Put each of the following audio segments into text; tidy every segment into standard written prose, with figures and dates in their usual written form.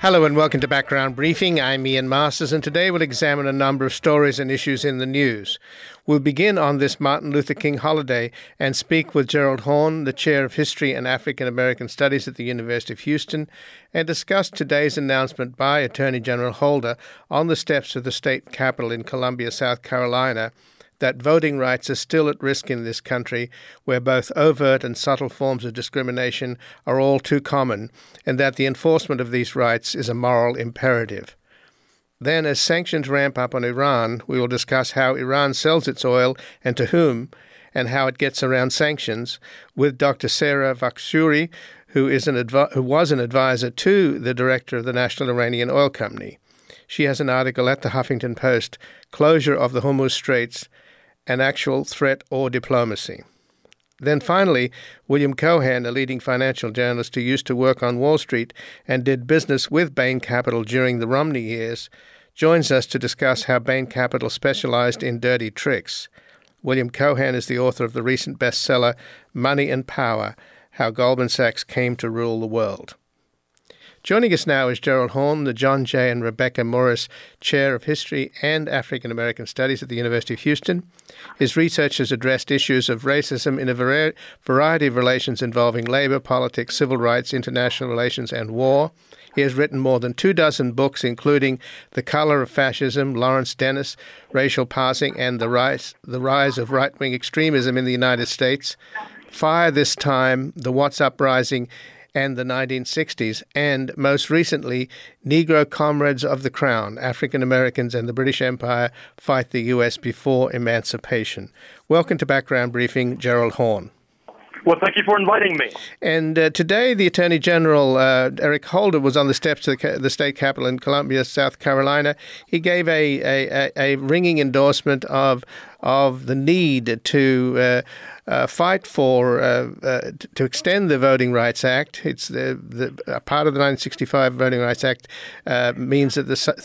Hello and welcome to Background Briefing. I'm Ian Masters, and today we'll examine a number of stories and issues in the news. We'll begin on this Martin Luther King holiday and speak with Gerald Horne, the Chair of History and African American Studies at the University of Houston, and discuss today's announcement by Attorney General Holder on the steps of the state capitol in Columbia, South Carolina, that voting rights are still at risk in this country, where both overt and subtle forms of discrimination are all too common, and that the enforcement of these rights is a moral imperative. Then, as sanctions ramp up on Iran, we will discuss how Iran sells its oil and to whom, and how it gets around sanctions, with Dr. Sarah Vakhturi, who was an advisor to the director of the National Iranian Oil Company. She has an article at the Huffington Post, Closure of the Hormuz Straits, an Actual Threat or Diplomacy. Then finally, William Cohan, a leading financial journalist who used to work on Wall Street and did business with Bain Capital during the Romney years, joins us to discuss how Bain Capital specialized in dirty tricks. William Cohan is the author of the recent bestseller, Money and Power: How Goldman Sachs Came to Rule the World. Joining us now is Gerald Horne, the John J. and Rebecca Morris Chair of History and African American Studies at the University of Houston. His research has addressed issues of racism in a variety of relations involving labor, politics, civil rights, international relations, and war. He has written more than 24 books, including The Color of Fascism, Lawrence Dennis, Racial Passing, and the Rise of Right-Wing Extremism in the United States, Fire This Time, The Watts Uprising, and the 1960s, and most recently, Negro Comrades of the Crown, African Americans and the British Empire Fight the U.S. Before Emancipation. Welcome to Background Briefing, Gerald Horne. Well, thank you for inviting me. And today, the Attorney General, Eric Holder, was on the steps of the state capitol in Columbia, South Carolina. He gave a ringing endorsement of the need to fight for to extend the Voting Rights Act. It's the part of the 1965 Voting Rights Act means that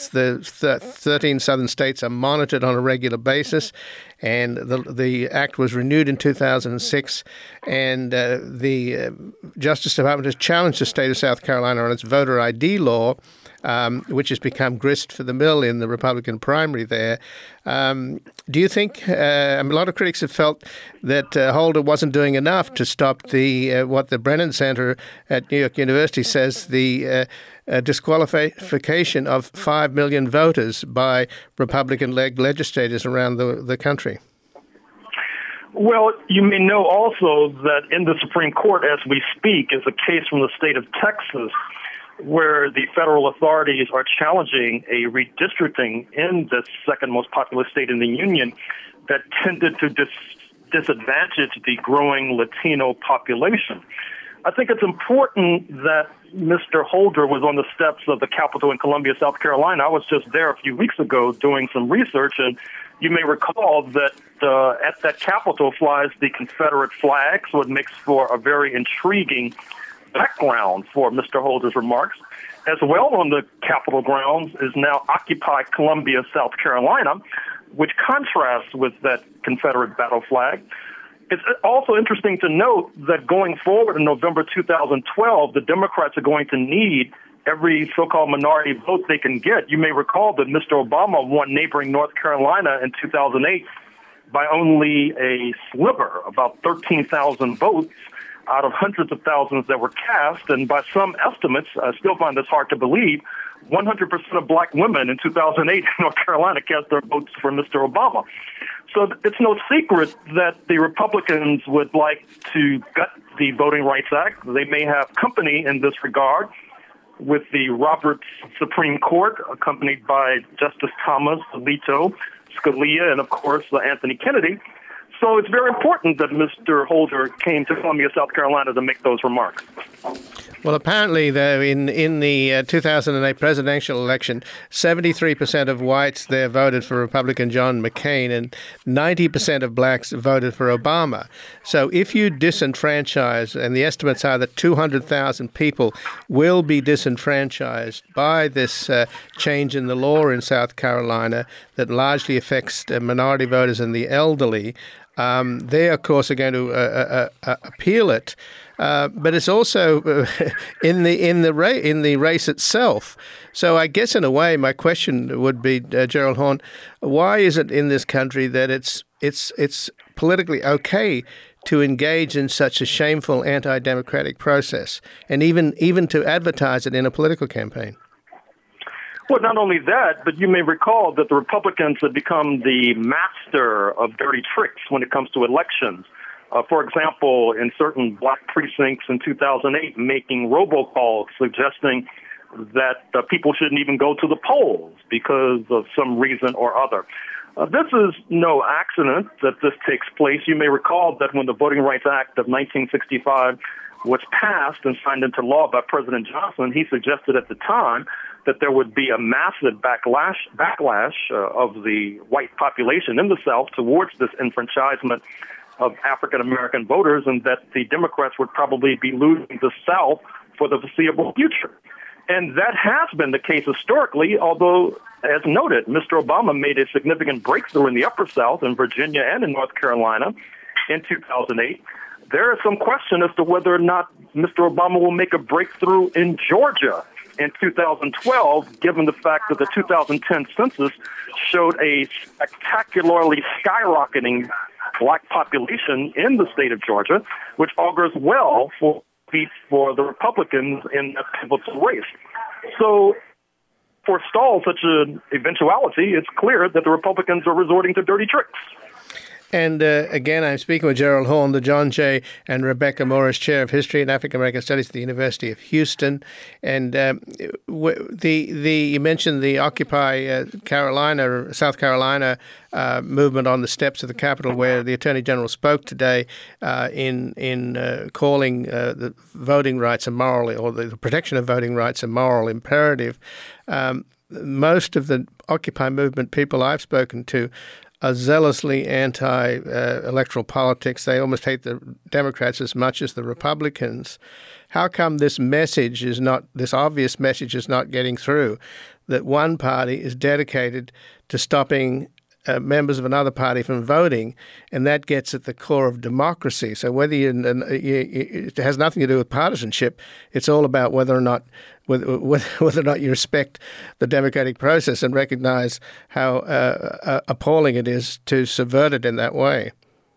the 13 southern states are monitored on a regular basis, and the act was renewed in 2006. And the Justice Department has challenged the state of South Carolina on its voter ID law, which has become grist for the mill in the Republican primary there. Do you think, a lot of critics have felt that Holder wasn't doing enough to stop what the Brennan Center at New York University says the disqualification of 5 million voters by Republican-led legislators around the country? Well, you may know also that in the Supreme Court, as we speak, is a case from the state of Texas where the federal authorities are challenging a redistricting in the second most populous state in the union that tended to disadvantage the growing Latino population. I think it's important that Mr. Holder was on the steps of the Capitol in Columbia, South Carolina. I was just there a few weeks ago doing some research, and you may recall that at that Capitol flies the Confederate flag, so it makes for a very intriguing background for Mr. Holder's remarks. As well on the Capitol grounds is now Occupy Columbia, South Carolina, which contrasts with that Confederate battle flag. It's also interesting to note that going forward in November 2012, the Democrats are going to need every so-called minority vote they can get. You may recall that Mr. Obama won neighboring North Carolina in 2008 by only a sliver, about 13,000 votes out of hundreds of thousands that were cast. And by some estimates, I still find this hard to believe, 100% of black women in 2008 in North Carolina cast their votes for Mr. Obama. So it's no secret that the Republicans would like to gut the Voting Rights Act. They may have company in this regard with the Roberts Supreme Court, accompanied by Justice Thomas, Alito, Scalia, and of course Anthony Kennedy. So it's very important that Mr. Holder came to Columbia, South Carolina to make those remarks. Well, apparently, though, in the 2008 presidential election, 73% of whites there voted for Republican John McCain, and 90% of blacks voted for Obama. So if you disenfranchise, and the estimates are that 200,000 people will be disenfranchised by this change in the law in South Carolina that largely affects minority voters and the elderly, They, of course, are going to appeal it. But it's also in the race itself. So I guess in a way, my question would be, Gerald Horne, why is it in this country that it's politically okay to engage in such a shameful anti-democratic process, and even to advertise it in a political campaign? Well, not only that, but you may recall that the Republicans have become the master of dirty tricks when it comes to elections. For example, in certain black precincts in 2008, making robocalls suggesting that people shouldn't even go to the polls because of some reason or other. This is no accident that this takes place. You may recall that when the Voting Rights Act of 1965 was passed and signed into law by President Johnson, he suggested at the time that there would be a massive backlash of the white population in the South towards this enfranchisement of African-American voters, and that the Democrats would probably be losing the South for the foreseeable future. And that has been the case historically, although, as noted, Mr. Obama made a significant breakthrough in the Upper South, in Virginia and in North Carolina in 2008. There is some question as to whether or not Mr. Obama will make a breakthrough in Georgia in 2012, given the fact that the 2010 census showed a spectacularly skyrocketing black population in the state of Georgia, which augurs well for the Republicans in that pivotal race. So, forestall such an eventuality, it's clear that the Republicans are resorting to dirty tricks. And again, I'm speaking with Gerald Horne, the John J. and Rebecca Morris Chair of History and African American Studies at the University of Houston. And you mentioned the Occupy South Carolina movement on the steps of the Capitol, where the Attorney General spoke today in calling the voting rights a moral, or the protection of voting rights a moral imperative. Most of the Occupy movement people I've spoken to are zealously anti-electoral politics. They almost hate the Democrats as much as the Republicans. How come this obvious message is not getting through, that one party is dedicated to stopping members of another party from voting, and that gets at the core of democracy? So it has nothing to do with partisanship. It's all about whether or not you respect the democratic process and recognize how appalling it is to subvert it in that way.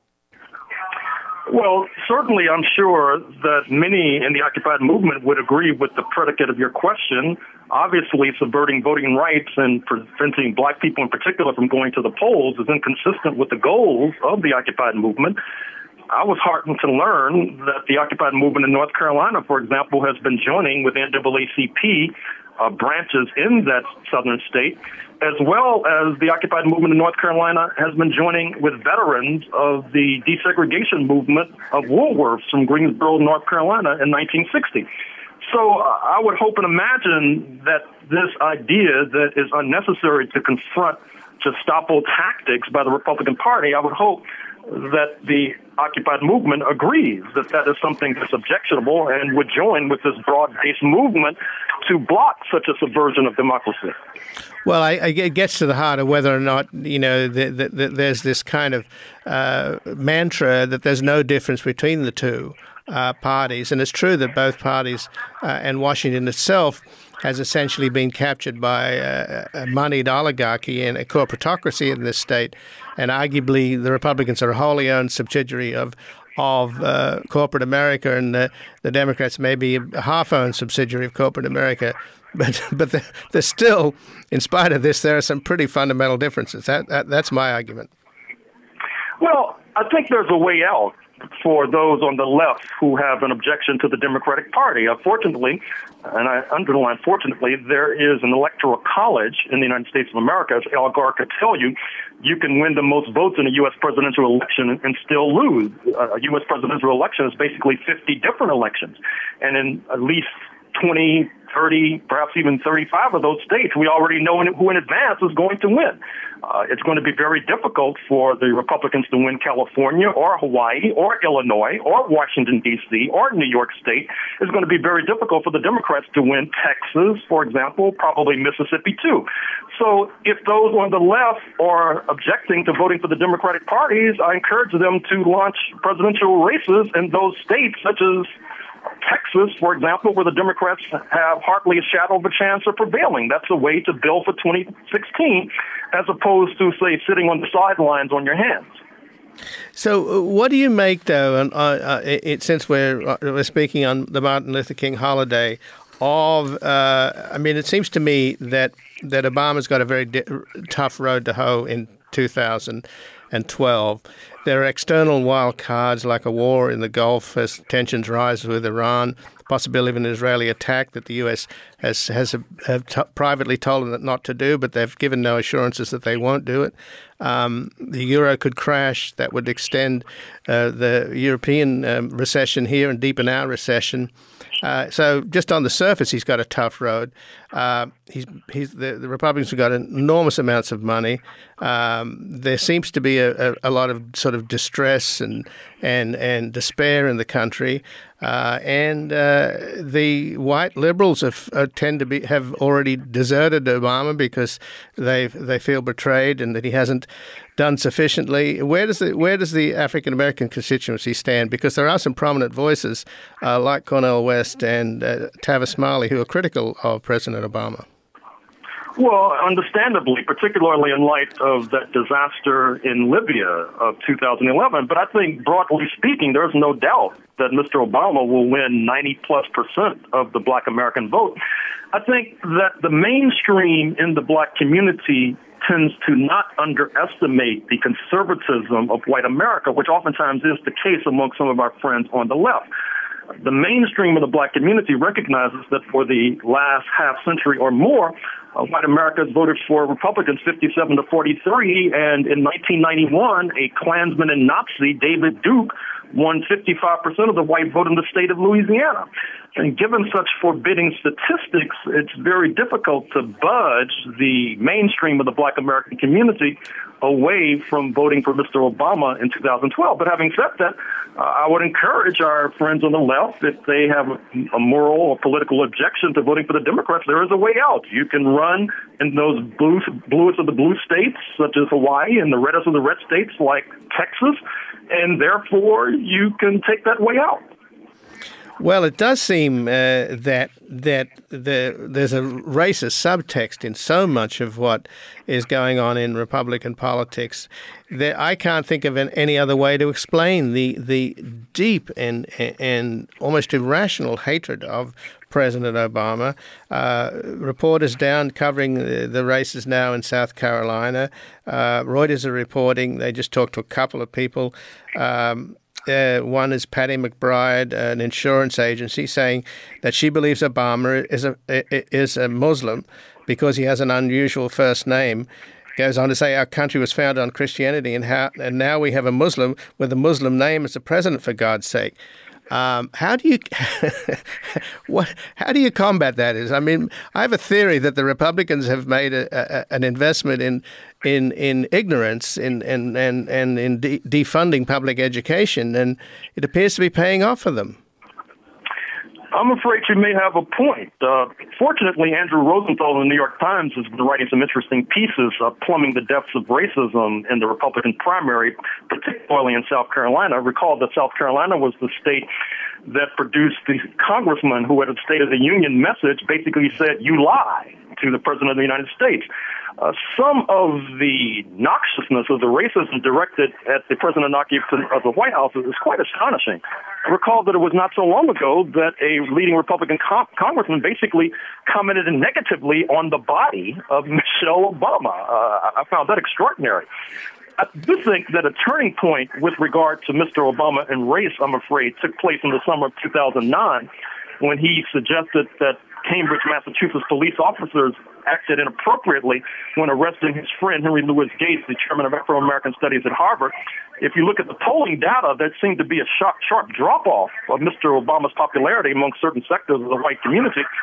Well, certainly I'm sure that many in the Occupied movement would agree with the predicate of your question. Obviously, subverting voting rights and preventing black people in particular from going to the polls is inconsistent with the goals of the Occupied movement. I was heartened to learn that the Occupied movement in North Carolina, for example, has been joining with NAACP branches in that southern state, as well as the Occupied movement in North Carolina has been joining with veterans of the desegregation movement of Woolworths from Greensboro, North Carolina in 1960. So I would hope and imagine that this idea that is unnecessary to confront Gestapo tactics by the Republican Party, I would hope that the Occupied movement agrees that that is something that's objectionable and would join with this broad-based movement to block such a subversion of democracy. Well, it gets to the heart of whether or not, there's this kind of mantra that there's no difference between the two parties. And it's true that both parties and Washington itself has essentially been captured by a moneyed oligarchy and a corporatocracy in this state. And arguably, the Republicans are a wholly owned subsidiary of corporate America, and the Democrats may be a half-owned subsidiary of corporate America. But there's still, in spite of this, there are some pretty fundamental differences. That's my argument. Well, I think there's a way out for those on the left who have an objection to the Democratic Party. Unfortunately, and I underline fortunately, there is an electoral college in the United States of America. As Al Gore could tell you, you can win the most votes in a U.S. presidential election and still lose. A U.S. presidential election is basically 50 different elections. And in at least 20 30, perhaps even 35 of those states, we already know who in advance is going to win. It's going to be very difficult for the Republicans to win California or Hawaii or Illinois or Washington, D.C. or New York State. It's going to be very difficult for the Democrats to win Texas, for example, probably Mississippi, too. So if those on the left are objecting to voting for the Democratic parties, I encourage them to launch presidential races in those states, such as Texas, for example, where the Democrats have hardly a shadow of a chance of prevailing. That's a way to build for 2016, as opposed to, say, sitting on the sidelines on your hands. So what do you make, though, since we're speaking on the Martin Luther King holiday, of, it seems to me that Obama's got a very tough road to hoe in 2012. There are external wild cards like a war in the Gulf as tensions rise with Iran, the possibility of an Israeli attack that the U.S. has privately told them not to do, but they've given no assurances that they won't do it. The euro could crash. That would extend the European recession here and deepen our recession. So just on the surface, he's got a tough road. The Republicans have got enormous amounts of money. There seems to be a lot of sort of distress and despair in the country, and the white liberals have already deserted Obama because they feel betrayed and that he hasn't done sufficiently. Where does the African American constituency stand? Because there are some prominent voices like Cornel West and Tavis Smiley who are critical of President Obama. Well, understandably, particularly in light of that disaster in Libya of 2011. But I think, broadly speaking, there's no doubt that Mr. Obama will win 90+% of the Black American vote. I think that the mainstream in the Black community tends to not underestimate the conservatism of white America, which oftentimes is the case among some of our friends on the left. The mainstream of the Black community recognizes that for the last half century or more, white America has voted for Republicans 57 to 43, and in 1991, a Klansman and Nazi, David Duke, won 55% of the white vote in the state of Louisiana. And given such forbidding statistics, it's very difficult to budge the mainstream of the Black American community away from voting for Mr. Obama in 2012. But having said that, I would encourage our friends on the left, if they have a moral or political objection to voting for the Democrats, there is a way out. You can run in those bluest of the blue states, such as Hawaii, and the reddest of the red states like Texas, and therefore you can take that way out. Well, it does seem that there's a racist subtext in so much of what is going on in Republican politics that I can't think of any other way to explain the deep and almost irrational hatred of President Obama. Reporters down covering the races now in South Carolina. Reuters are reporting, they just talked to a couple of people. One is Patty McBride, an insurance agency, saying that she believes Obama is a Muslim because he has an unusual first name. Goes on to say our country was founded on Christianity and now we have a Muslim with a Muslim name as the president, for God's sake. How do you combat that? I have a theory that the Republicans have made an investment in ignorance and in defunding public education, and it appears to be paying off for them. I'm afraid you may have a point. Fortunately, Andrew Rosenthal in the New York Times has been writing some interesting pieces plumbing the depths of racism in the Republican primary, particularly in South Carolina. Recall that South Carolina was the state that produced the congressman who, at a State of the Union message, basically said, "You lie," to the President of the United States. Some of the noxiousness of the racism directed at the president occupant of the White House is quite astonishing. I recall that it was not so long ago that a leading Republican congressman basically commented negatively on the body of Michelle Obama. I found that extraordinary. I do think that a turning point with regard to Mr. Obama and race, I'm afraid, took place in the summer of 2009 when he suggested that Cambridge, Massachusetts police officers acted inappropriately when arresting his friend Henry Louis Gates, the chairman of Afro-American Studies at Harvard. If you look at the polling data, there seemed to be a sharp drop-off of Mr. Obama's popularity among certain sectors of the white community.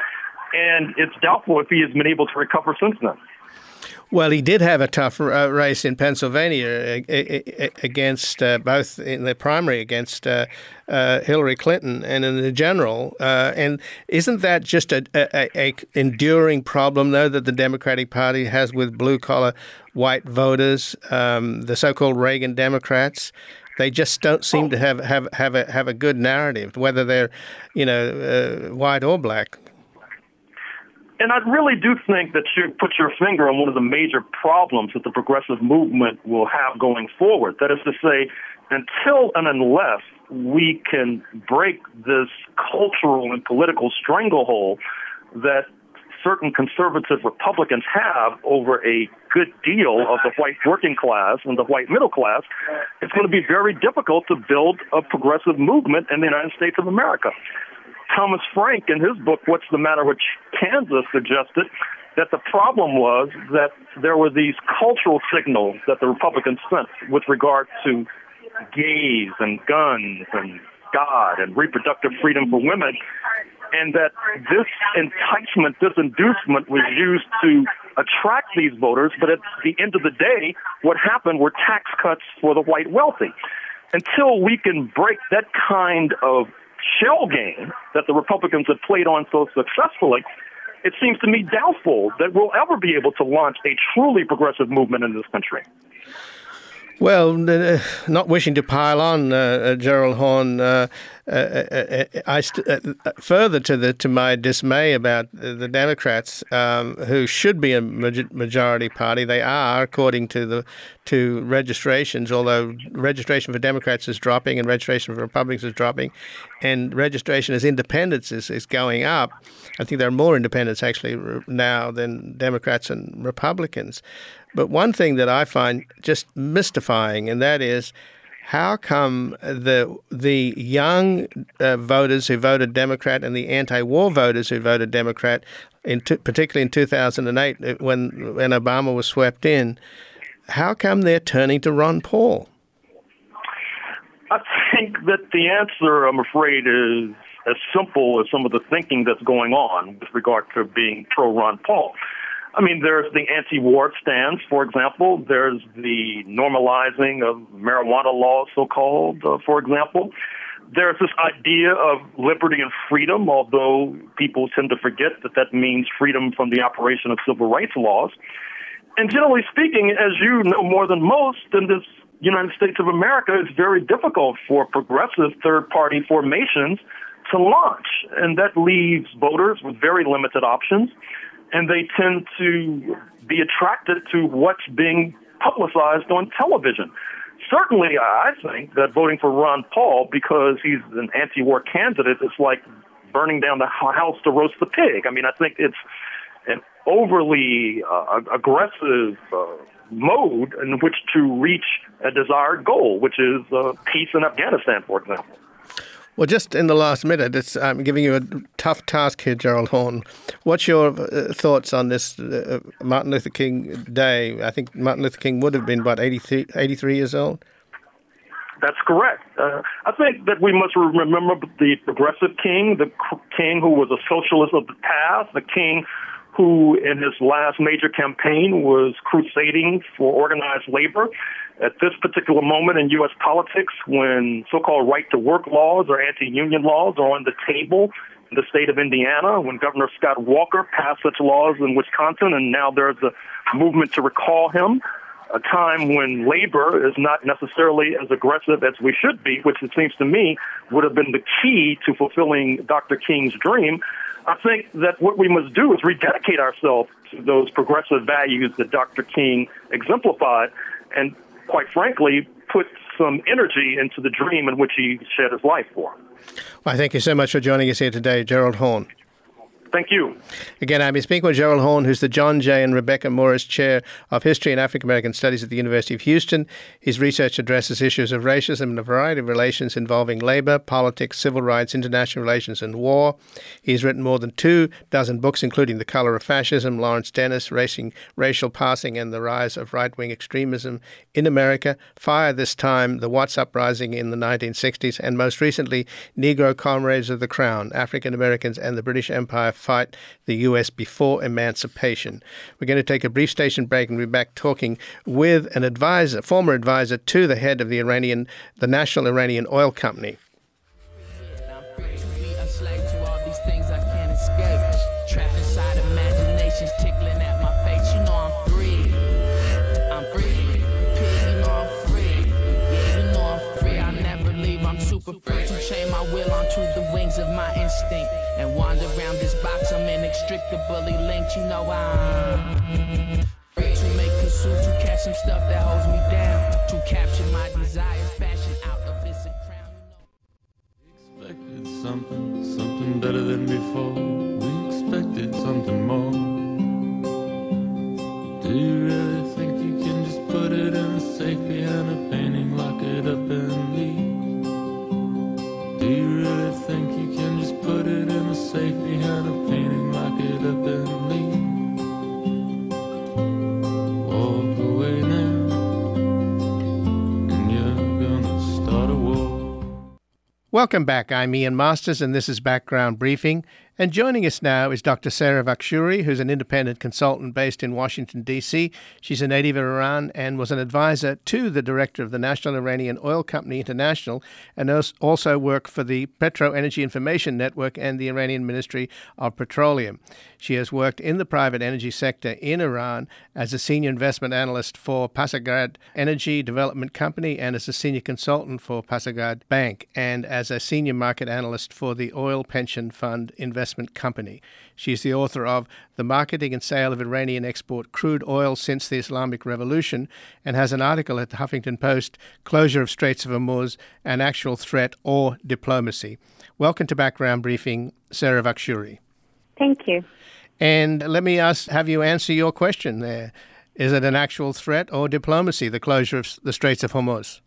and it's doubtful if he has been able to recover since then. Well, he did have a tough race in Pennsylvania against both in the primary against Hillary Clinton and in the general. And isn't that just a enduring problem, though, that the Democratic Party has with blue-collar white voters, the so-called Reagan Democrats? They just don't seem to have a good narrative, whether they're, white or black. And I really do think that you put your finger on one of the major problems that the progressive movement will have going forward. That is to say, until and unless we can break this cultural and political stranglehold that certain conservative Republicans have over a good deal of the white working class and the white middle class, it's going to be very difficult to build a progressive movement in the United States of America. Thomas Frank, in his book, What's the Matter with Kansas, suggested that the problem was that there were these cultural signals that the Republicans sent with regard to gays and guns and God and reproductive freedom for women, and that this enticement, this inducement was used to attract these voters, but at the end of the day, what happened were tax cuts for the white wealthy. Until we can break that kind of shell game that the Republicans have played on so successfully, it seems to me doubtful that we'll ever be able to launch a truly progressive movement in this country. Well, not wishing to pile on, Gerald Horne, further to my dismay about the Democrats, who should be a majority party. They are, according to registrations, although registration for Democrats is dropping and registration for Republicans is dropping, and registration as independents is going up. I think there are more independents actually now than Democrats and Republicans. But one thing that I find just mystifying, and that is, how come the young voters who voted Democrat and the anti-war voters who voted Democrat, particularly in 2008 when Obama was swept in, how come they're turning to Ron Paul? I think that the answer, I'm afraid, is as simple as some of the thinking that's going on with regard to being pro-Ron Paul. I mean, there's the anti-war stance, for example. There's the normalizing of marijuana laws, so-called, for example. There's this idea of liberty and freedom, although people tend to forget that that means freedom from the operation of civil rights laws. And generally speaking, as you know more than most, in this United States of America, it's very difficult for progressive third-party formations to launch. And that leaves voters with very limited options. And they tend to be attracted to what's being publicized on television. Certainly, I think that voting for Ron Paul because he's an anti-war candidate is like burning down the house to roast the pig. I mean, I think it's an overly aggressive mode in which to reach a desired goal, which is peace in Afghanistan, for example. Well, just in the last minute, I'm giving you a tough task here, Gerald Horne. What's your thoughts on this Martin Luther King Day? I think Martin Luther King would have been, 83 years old? That's correct. I think that we must remember the progressive king, the king who was a socialist of the past, the king who in his last major campaign was crusading for organized labor. At this particular moment in U.S. politics, when so-called right-to-work laws or anti-union laws are on the table in the state of Indiana, when Governor Scott Walker passed such laws in Wisconsin, and now there's a movement to recall him, a time when labor is not necessarily as aggressive as we should be, which it seems to me would have been the key to fulfilling Dr. King's dream. I think that what we must do is rededicate ourselves to those progressive values that Dr. King exemplified and, quite frankly, put some energy into the dream in which he shed his life for. Well, thank you so much for joining us here today, Gerald Horne. Thank you. Again, I've been speaking with Gerald Horne, who's the John J. and Rebecca Morris Chair of History and African American Studies at the University of Houston. His research addresses issues of racism and a variety of relations involving labor, politics, civil rights, international relations, and war. He's written more than 24 books, including The Color of Fascism, Lawrence Dennis, Racial Passing, and the Rise of Right-Wing Extremism in America, Fire This Time, The Watts Uprising in the 1960s, and most recently, Negro Comrades of the Crown, African Americans and the British Empire fight the U.S. before emancipation. We're going to take a brief station break and we'll be back talking with an advisor, former advisor to the head of the National Iranian Oil Company. Chain my will onto the wings of my instinct and wander around this box. I'm inextricably linked. You know I'm free to make pursuit, to catch some stuff that holds me down, to capture my desires, fashion out of this crown. Expected something better than before. We expected something more. Do you really think you can just put it in a safe behind a painting, lock it up and leave? Do you really think you can just put it in a safe behind a painting, lock it up and leave? Walk away now, and you're gonna start a war. Welcome back. I'm Ian Masters, and this is Background Briefing. And joining us now is Dr. Sarah Vakshuri, who's an independent consultant based in Washington, D.C. She's a native of Iran and was an advisor to the director of the National Iranian Oil Company International, and also worked for the Petro Energy Information Network and the Iranian Ministry of Petroleum. She has worked in the private energy sector in Iran as a senior investment analyst for Pasargad Energy Development Company and as a senior consultant for Pasargad Bank and as a senior market analyst for the Oil Pension Fund Investment Company. She's the author of The Marketing and Sale of Iranian Export Crude Oil Since the Islamic Revolution and has an article at the Huffington Post, Closure of Straits of Hormuz, An Actual Threat or Diplomacy. Welcome to Background Briefing, Sarah Vakshuri. Thank you. And let me have you answer your question there. Is it an actual threat or diplomacy, the closure of the Straits of Hormuz?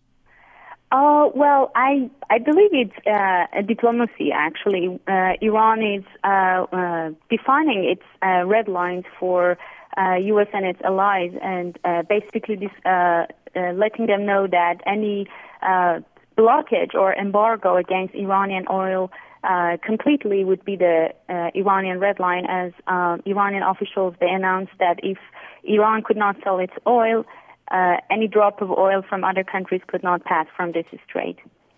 Well, I believe it's a diplomacy, actually. Iran is defining its red lines for U.S. and its allies and basically letting them know that any blockage or embargo against Iranian oil completely would be the Iranian red line. As Iranian officials, they announced that if Iran could not sell its oil, any drop of oil from other countries could not pass from this strait.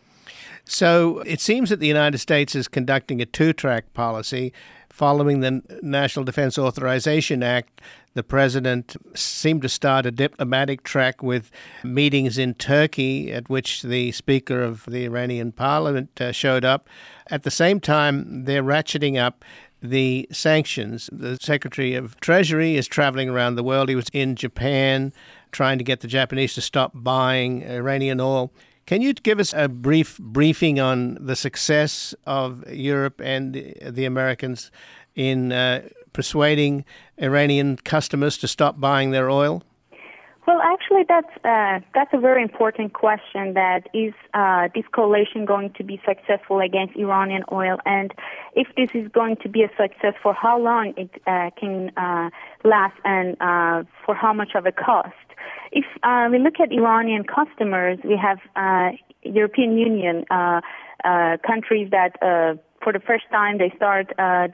So it seems that the United States is conducting a two-track policy. Following the National Defense Authorization Act, the president seemed to start a diplomatic track with meetings in Turkey at which the Speaker of the Iranian Parliament showed up. At the same time, they're ratcheting up the sanctions. The Secretary of Treasury is traveling around the world. He was in Japan trying to get the Japanese to stop buying Iranian oil. Can you give us a brief briefing on the success of Europe and the Americans in persuading Iranian customers to stop buying their oil? Well, actually, that's a very important question. That is this coalition going to be successful against Iranian oil? And if this is going to be a success, for how long it can last and for how much of a cost? If we look at Iranian customers, we have European Union countries that for the first time they start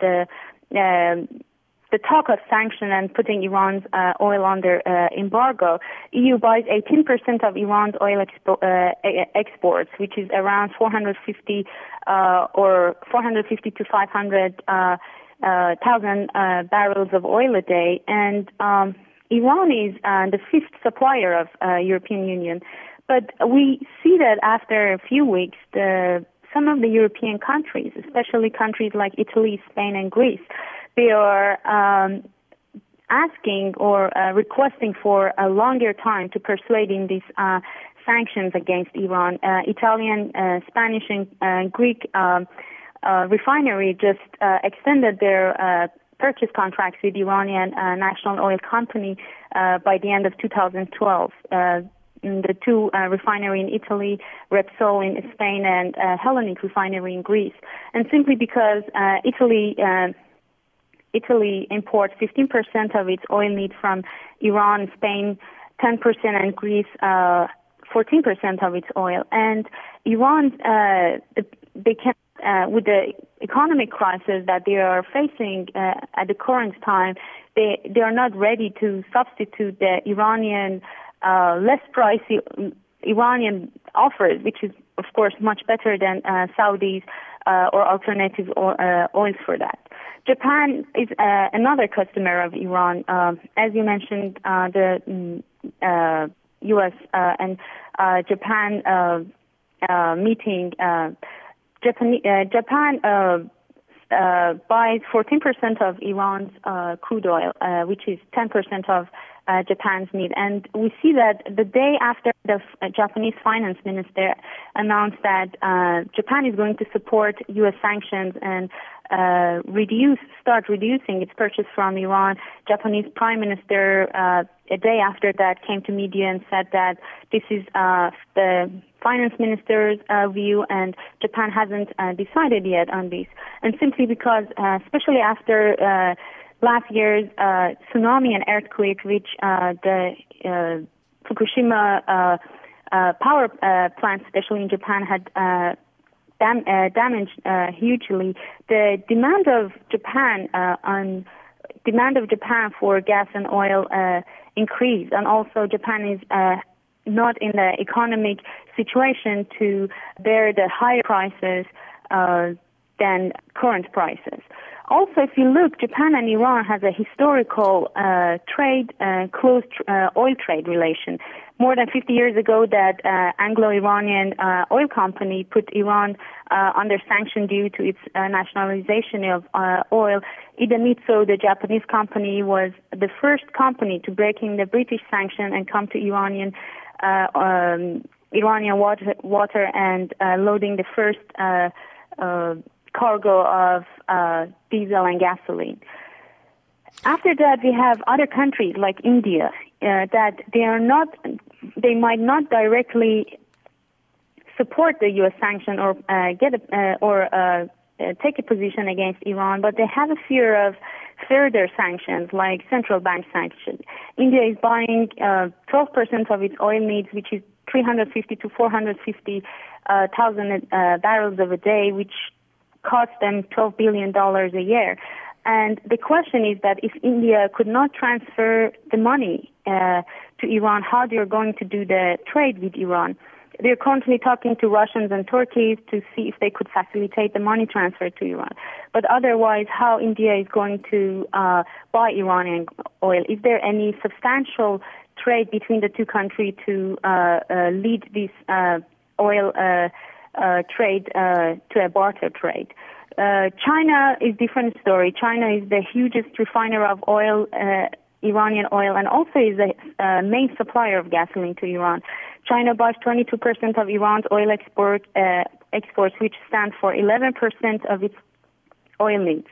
the talk of sanction and putting Iran's oil under embargo. EU buys 18% of Iran's oil exports, which is around 450 to 500,000 barrels of oil a day, and Iran is the fifth supplier of European Union. But we see that after a few weeks, some of the European countries, especially countries like Italy, Spain, and Greece, they are asking or requesting for a longer time to persuading these sanctions against Iran. Italian, Spanish, and Greek refinery just extended their purchase contracts with Iranian National Oil Company by the end of 2012. The two refinery in Italy, Repsol in Spain, and Hellenic refinery in Greece. And simply because Italy imports 15% of its oil need from Iran, Spain 10%, and Greece 14% of its oil. And Iran, they can with the economic crisis that they are facing at the current time, they are not ready to substitute the Iranian less pricey Iranian offers, which is of course much better than Saudis or alternative oils for that. Japan is another customer of Iran. As you mentioned, the U.S. and Japan meeting. Japan buys 14% of Iran's crude oil, which is 10% of Japan's need. And we see that the day after the Japanese finance minister announced that Japan is going to support U.S. sanctions and start reducing its purchase from Iran, Japanese Prime Minister a day after that came to media and said that this is the finance minister's view and Japan hasn't decided yet on this. And simply because, especially after last year's tsunami and earthquake, which the Fukushima power plant, especially in Japan, had damaged hugely. The demand of Japan for gas and oil increased, and also Japan is not in the economic situation to bear the higher prices than current prices. Also, if you look, Japan and Iran has a historical close oil trade relation. More than 50 years ago, that Anglo-Iranian oil company put Iran under sanction due to its nationalization of oil. Idemitsu, the Japanese company, was the first company to break in the British sanction and come to Iranian water and loading the first cargo of diesel and gasoline. After that, we have other countries like India that they might not directly support the U.S. sanction or take a position against Iran, but they have a fear of further sanctions, like central bank sanctions. India is buying 12% of its oil needs, which is 350 to 450,000 barrels of a day, which costs them $12 billion a year. And the question is that if India could not transfer the money to Iran, how they're going to do the trade with Iran. They're currently talking to Russians and Turkeys to see if they could facilitate the money transfer to Iran. But otherwise, how India is going to buy Iranian oil? Is there any substantial trade between the two countries to lead this oil trade to a barter trade? China is a different story. China is the hugest refiner of oil, Iranian oil, and also is the main supplier of gasoline to Iran. China buys 22% of Iran's oil exports, which stand for 11% of its oil needs.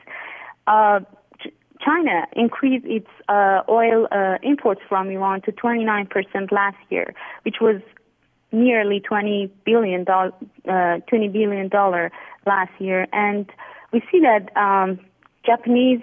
China increased its oil imports from Iran to 29% last year, which was nearly $20 billion last year. And we see that Chinese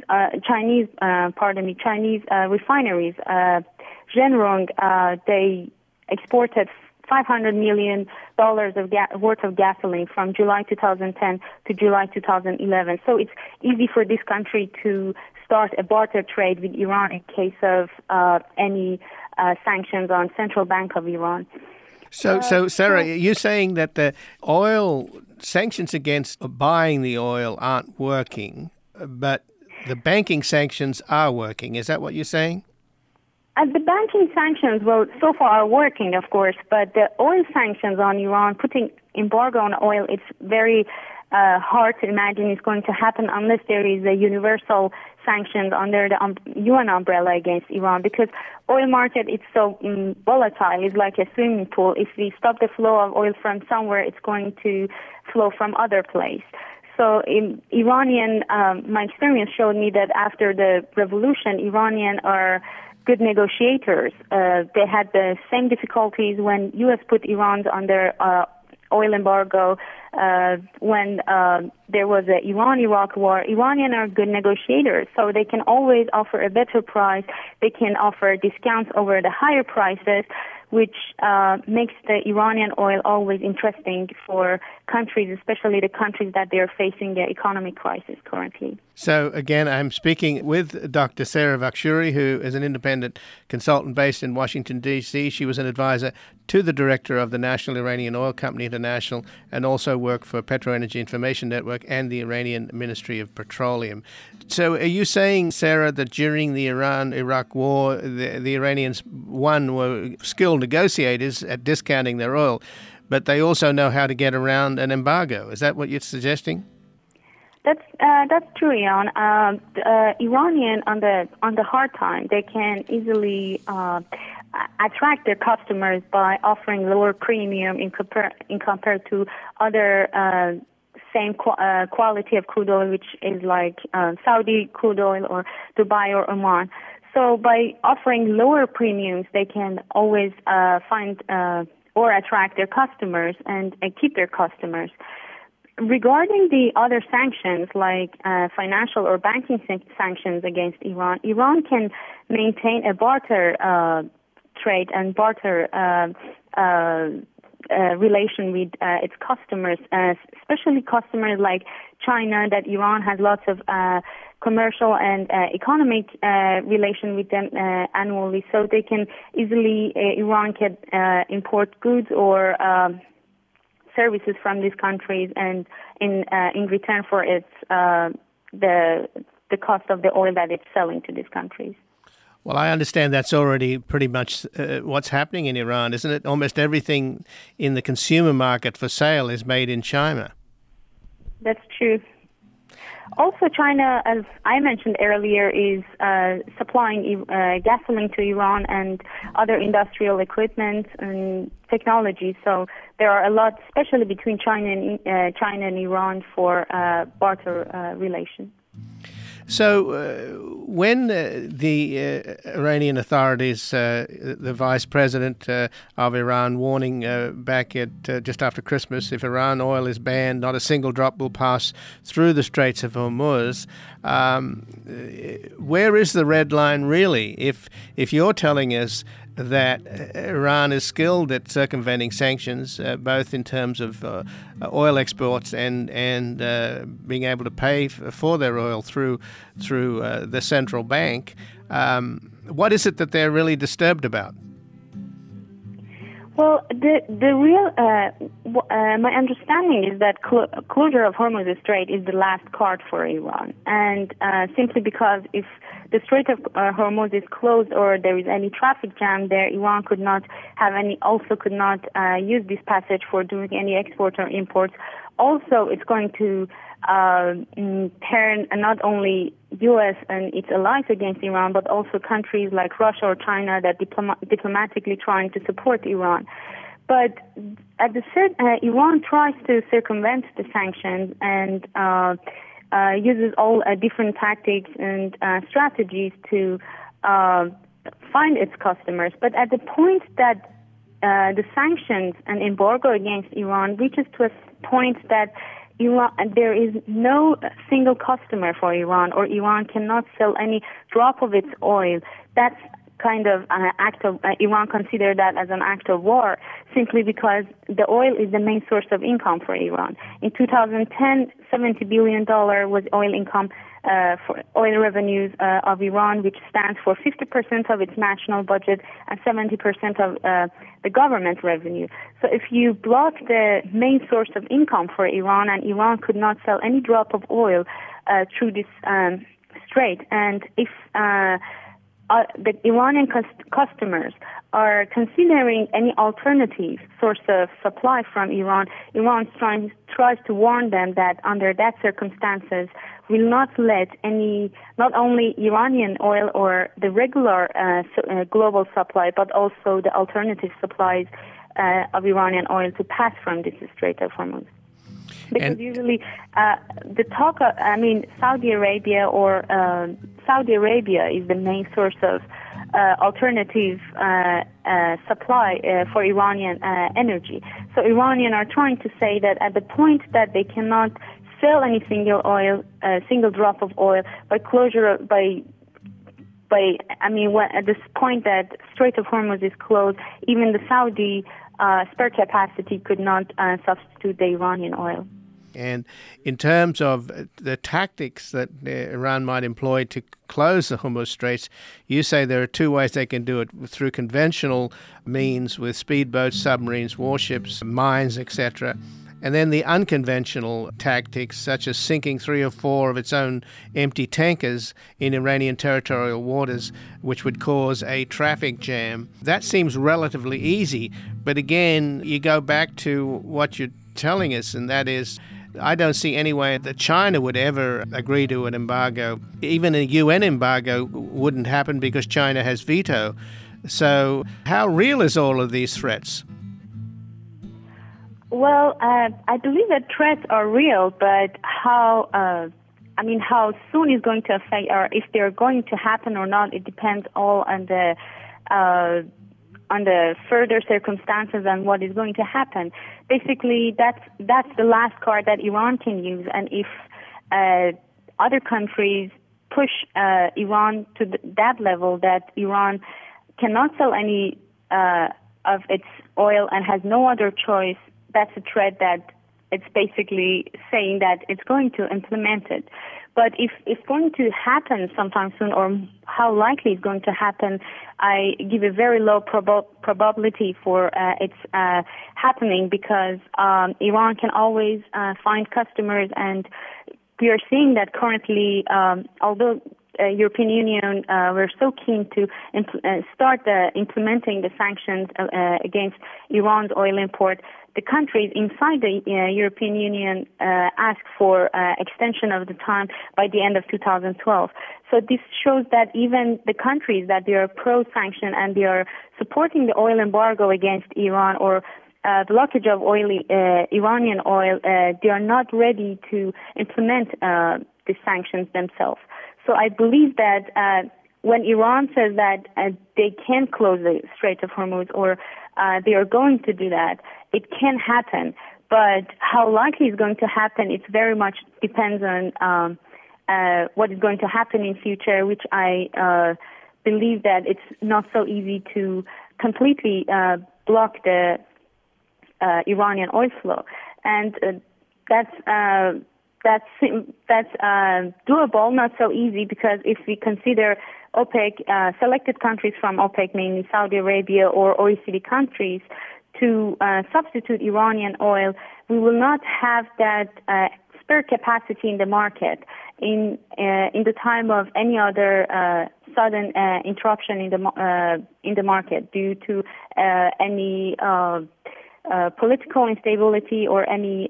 refineries, Zhenrong, they exported $500 million worth of gasoline from July 2010 to July 2011. So it's easy for this country to start a barter trade with Iran in case of any sanctions on Central Bank of Iran. So Sarah, you're saying that the oil sanctions against buying the oil aren't working, but the banking sanctions are working. Is that what you're saying? The banking sanctions, well, so far are working, of course, but the oil sanctions on Iran, putting embargo on oil, it's very hard to imagine it's going to happen unless there is a universal sanctions under the UN umbrella against Iran, because oil market is so volatile. It's like a swimming pool. If we stop the flow of oil from somewhere, it's going to flow from other place. So my experience showed me that after the revolution, Iranian are good negotiators. They had the same difficulties when U.S. put Iran under oil embargo, when there was the Iran-Iraq war. Iranians are good negotiators, so they can always offer a better price. They can offer discounts over the higher prices. which makes the Iranian oil always interesting for countries, especially the countries that they are facing the economic crisis currently. So again, I'm speaking with Dr. Sarah Vakhshuri, who is an independent consultant based in Washington, D.C. She was an advisor to the director of the National Iranian Oil Company International and also worked for Petroenergy Information Network and the Iranian Ministry of Petroleum. So are you saying, Sarah, that during the Iran-Iraq war, the Iranians, one, were skilled negotiators at discounting their oil, but they also know how to get around an embargo? Is that what you're suggesting? That's true, Ian. Iranian on the hard time, they can easily attract their customers by offering lower premium in compared to other same quality of crude oil, which is like Saudi crude oil or Dubai or Oman. So by offering lower premiums, they can always find or attract their customers and keep their customers. Regarding the other sanctions, like financial or banking sanctions against Iran, Iran can maintain a barter trade and barter relation with its customers, especially customers like China, that Iran has lots of commercial and economic relation with them annually, so they can easily, Iran can import goods or services from these countries, and in return for its the cost of the oil that it's selling to these countries. Well, I understand that's already pretty much what's happening in Iran, isn't it? Almost everything in the consumer market for sale is made in China. That's true. Also, China, as I mentioned earlier, is supplying gasoline to Iran and other industrial equipment and technology. So there are a lot, especially between China and Iran, for barter relations. So when the Iranian authorities, the vice president of Iran warning back at just after Christmas, if Iran oil is banned, not a single drop will pass through the Straits of Hormuz, where is the red line really? If you're telling us that Iran is skilled at circumventing sanctions, both in terms of oil exports and being able to pay for their oil through the central bank, what is it that they're really disturbed about? Well, the real my understanding is that closure of Hormuz Strait is the last card for Iran, and simply because if the Strait of Hormuz is closed or there is any traffic jam there, Iran could not use this passage for doing any export or imports. Also, it's going to turn not only U.S. and its allies against Iran, but also countries like Russia or China that diplomatically trying to support Iran. But at the Iran tries to circumvent the sanctions and uses all different tactics and strategies to find its customers. But at the point that the sanctions and embargo against Iran reaches to a point that there is no single customer for Iran, or Iran cannot sell any drop of its oil, that's kind of an act of, Iran consider that as an act of war, simply because the oil is the main source of income for Iran. In 2010, $70 billion was oil income for oil revenues of Iran, which stands for 50% of its national budget and 70% of the government revenue. So if you block the main source of income for Iran, and Iran could not sell any drop of oil through this strait, and if the Iranian customers are considering any alternative source of supply from Iran, Iran tries to warn them that under that circumstances will not let any, not only Iranian oil or the regular global supply, but also the alternative supplies of Iranian oil to pass from this Strait of Hormuz. Because usually the talk of, Saudi Arabia is the main source of alternative supply for Iranian energy. So Iranians are trying to say that at the point that they cannot sell any single drop of oil by at this point that Strait of Hormuz is closed, even the Saudi spare capacity could not substitute the Iranian oil. And in terms of the tactics that Iran might employ to close the Hormuz Straits, you say there are two ways they can do it: through conventional means with speedboats, submarines, warships, mines, etc., and then the unconventional tactics, such as sinking 3 or 4 of its own empty tankers in Iranian territorial waters, which would cause a traffic jam. That seems relatively easy, but again, you go back to what you're telling us, and that is, I don't see any way that China would ever agree to an embargo. Even a UN embargo wouldn't happen because China has veto. So how real is all of these threats? Well, I believe that threats are real, but how soon is going to affect, or if they're going to happen or not, it depends all on the further circumstances and what is going to happen. Basically, that's the last card that Iran can use, and if other countries push Iran to that level that Iran cannot sell any of its oil and has no other choice, that's a threat that it's basically saying that it's going to implement it. But if it's going to happen sometime soon, or how likely it's going to happen, I give a very low probability for its happening, because Iran can always find customers, and we are seeing that currently, although European Union were so keen to start implementing the sanctions against Iran's oil import, the countries inside the European Union asked for extension of the time by the end of 2012. So this shows that even the countries that they are pro-sanction and they are supporting the oil embargo against Iran, or blockage of Iranian oil, they are not ready to implement the sanctions themselves. So I believe that when Iran says that they can close the Strait of Hormuz, or they are going to do that, it can happen. But how likely it's going to happen, it very much depends on what is going to happen in future, which I believe that it's not so easy to completely block the Iranian oil flow. And that's doable, not so easy, because if we consider OPEC, selected countries from OPEC, mainly Saudi Arabia or OECD countries, to substitute Iranian oil, we will not have that spare capacity in the market in the time of any other sudden interruption in the market due to any political instability or any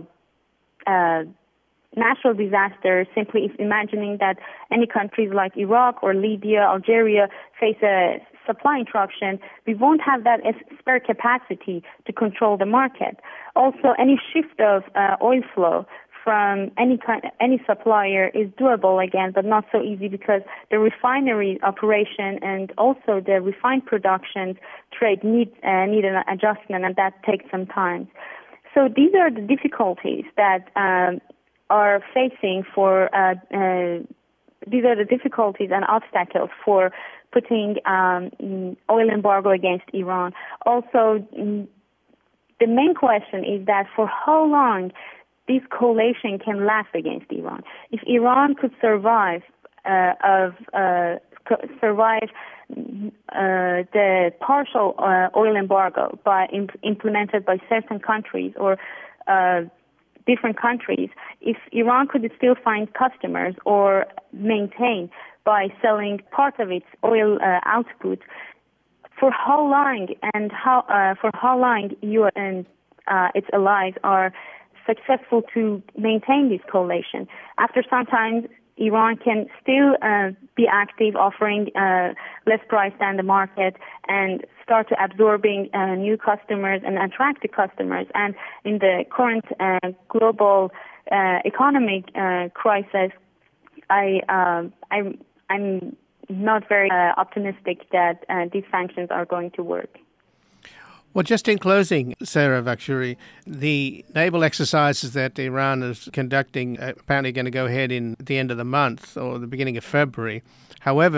natural disaster. Simply if imagining that any countries like Iraq or Libya, Algeria face a supply interruption, we won't have that spare capacity to control the market. Also, any shift of oil flow from any supplier is doable again, but not so easy, because the refinery operation and also the refined production trade need an adjustment, and that takes some time. So these are the difficulties that are facing for these are the difficulties and obstacles for putting oil embargo against Iran. Also, the main question is that for how long this coalition can last against Iran. If Iran could survive the partial oil embargo implemented by certain countries or different countries, if Iran could still find customers or maintain by selling part of its oil output, for how long for how long you and its allies are successful to maintain this coalition? After some time, Iran can still be active, offering less price than the market, and start to absorbing new customers and attract the customers. And in the current global economic crisis, I'm not very optimistic that these sanctions are going to work. Well, just in closing, Sarah Vakhturi, the naval exercises that Iran is conducting are apparently going to go ahead in the end of the month or the beginning of February. However,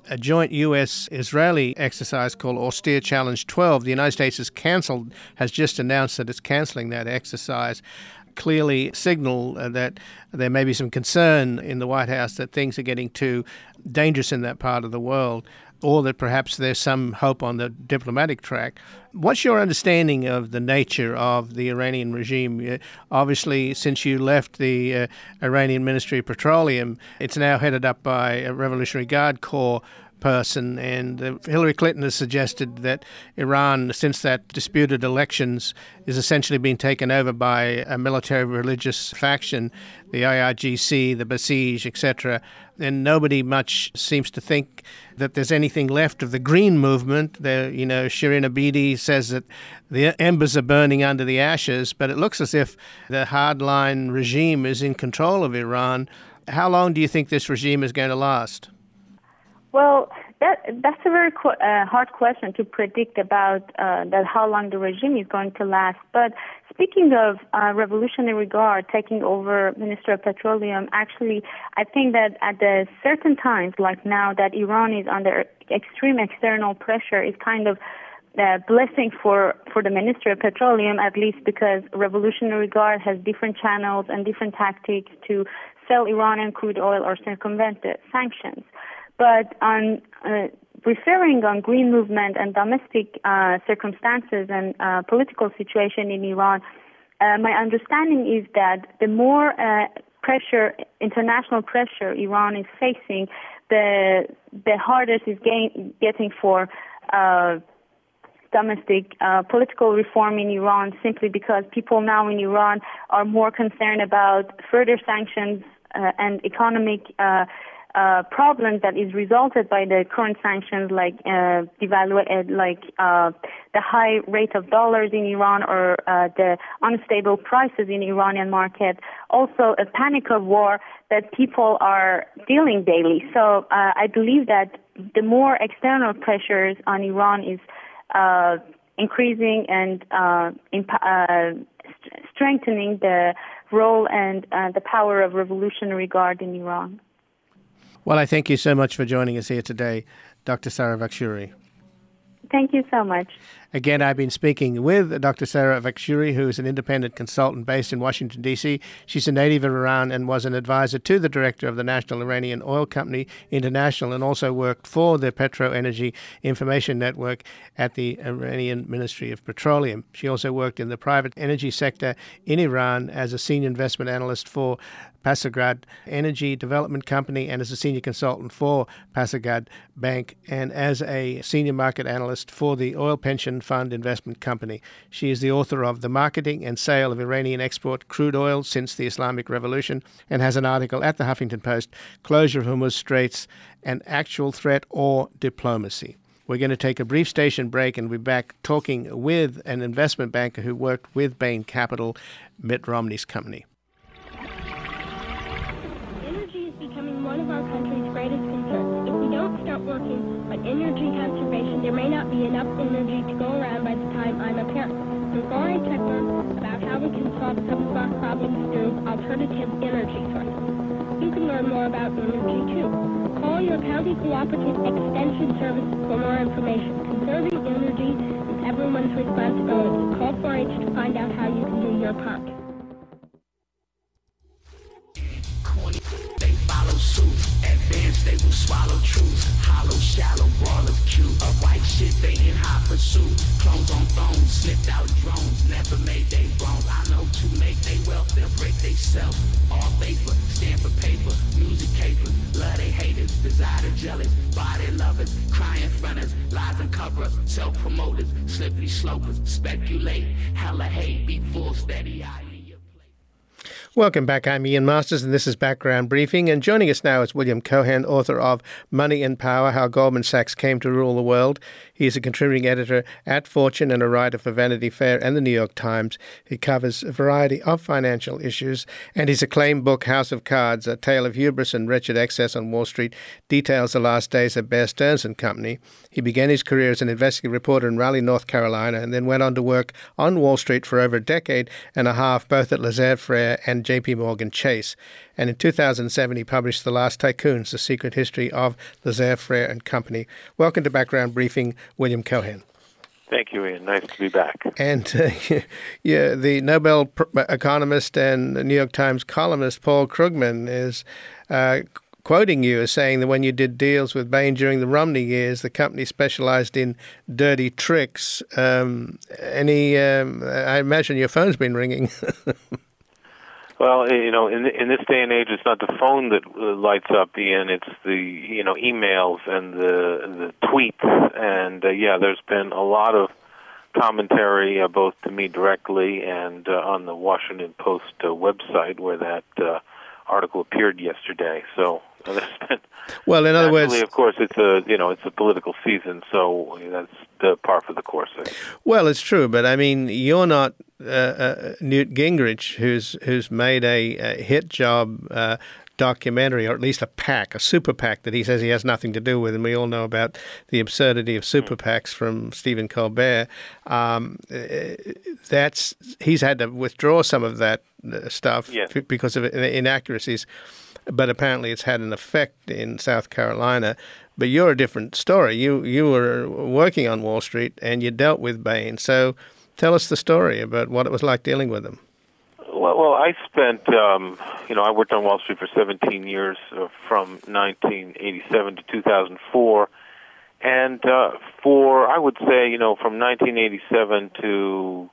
a joint U.S.-Israeli exercise called Austere Challenge 12. The United States has just announced that it's canceling that exercise. Clearly signal that there may be some concern in the White House that things are getting too dangerous in that part of the world, or that perhaps there's some hope on the diplomatic track. What's your understanding of the nature of the Iranian regime? Obviously, since you left the Iranian Ministry of Petroleum, it's now headed up by a Revolutionary Guard Corps person, and Hillary Clinton has suggested that Iran, since that disputed elections, is essentially being taken over by a military religious faction, the IRGC, the Basij, etc., and nobody much seems to think that there's anything left of the Green movement. Shirin Ebadi says that the embers are burning under the ashes, but it looks as if the hardline regime is in control of Iran. How long do you think this regime is going to last? Well, that's a very hard question to predict about that how long the regime is going to last. But speaking of Revolutionary Guard taking over Minister of Petroleum, actually, I think that at the certain times, like now, that Iran is under extreme external pressure is kind of blessing for the Ministry of Petroleum, at least because Revolutionary Guard has different channels and different tactics to sell Iranian crude oil or circumvent the sanctions. But on referring on green movement and domestic circumstances and political situation in Iran, my understanding is that the more international pressure Iran is facing, the harder it is getting for domestic political reform in Iran, simply because people now in Iran are more concerned about further sanctions and economic problems that is resulted by the current sanctions, like the high rate of dollars in Iran or the unstable prices in Iranian market. Also, a panic of war that people are dealing daily. So I believe that the more external pressures on Iran is increasing and strengthening the role and the power of Revolutionary Guard in Iran. Well, I thank you so much for joining us here today, Dr. Sarah Vakhturi. Thank you so much. Again, I've been speaking with Dr. Sarah Vakhturi, who is an independent consultant based in Washington, D.C. She's a native of Iran and was an advisor to the director of the National Iranian Oil Company International, and also worked for the Petro Energy Information Network at the Iranian Ministry of Petroleum. She also worked in the private energy sector in Iran as a senior investment analyst for Pasargad Energy Development Company and as a senior consultant for Pasargad Bank and as a senior market analyst for the Oil Pension Fund Investment Company. She is the author of The Marketing and Sale of Iranian Export Crude Oil Since the Islamic Revolution, and has an article at the Huffington Post, Closure of Hormuz Straits, An Actual Threat or Diplomacy. We're going to take a brief station break and be back talking with an investment banker who worked with Bain Capital, Mitt Romney's company. One of our country's greatest concerns. If we don't start working on energy conservation, there may not be enough energy to go around by the time I'm a parent. I'm going to learn about how we can solve some of our problems through alternative energy sources. You can learn more about energy too. Call your county cooperative extension service for more information. Conserving energy is everyone's responsibility. Call 4-H to find out how you can do your part. Advanced, they will swallow truth. Hollow, shallow, brawlers, cute. A white shit, they in high pursuit. Clones on phones, slipped out drones. Never made they wrong. I know to make they wealth, they'll break they self. All paper, stand for paper. Music capers, love they haters. Desire the jealous, body lovers. Crying fronters, lies and cover-ups. Self-promoters, slippery slopers. Speculate, hella hate, be full steady eye. Welcome back. I'm Ian Masters, and this is Background Briefing. And joining us now is William Cohan, author of Money and Power, How Goldman Sachs Came to Rule the World. He is a contributing editor at Fortune and a writer for Vanity Fair and the New York Times. He covers a variety of financial issues, and his acclaimed book, House of Cards, A Tale of Hubris and Wretched Excess on Wall Street, details the last days of Bear Stearns and Company. He began his career as an investigative reporter in Raleigh, North Carolina, and then went on to work on Wall Street for over a decade and a half, both at Laissez Faire and J.P. Morgan Chase. And in 2007, he published The Last Tycoons, The Secret History of Laissez Faire and Company. Welcome to Background Briefing, William Cohen. Thank you, Ian. Nice to be back. And the Nobel economist and New York Times columnist Paul Krugman is quoting you as saying that when you did deals with Bain during the Romney years, the company specialized in dirty tricks. I imagine your phone's been ringing. Well, in this day and age, it's not the phone that lights up, Ian. It's the emails and the tweets, and there's been a lot of commentary both to me directly and on the Washington Post website where that article appeared yesterday. So there's been. Well, in other words, of course, it's a political season, so that's the par for the course. Well, it's true, but I mean, you're not Newt Gingrich, who's made a hit job documentary, or at least a super PAC that he says he has nothing to do with, and we all know about the absurdity of super PACs from Stephen Colbert. He's had to withdraw some of that stuff because of inaccuracies. But apparently it's had an effect in South Carolina. But you're a different story. You were working on Wall Street and you dealt with Bain. So tell us the story about what it was like dealing with them. Well, I spent, I worked on Wall Street for 17 years from 1987 to 2004. And I would say, from 1987 to,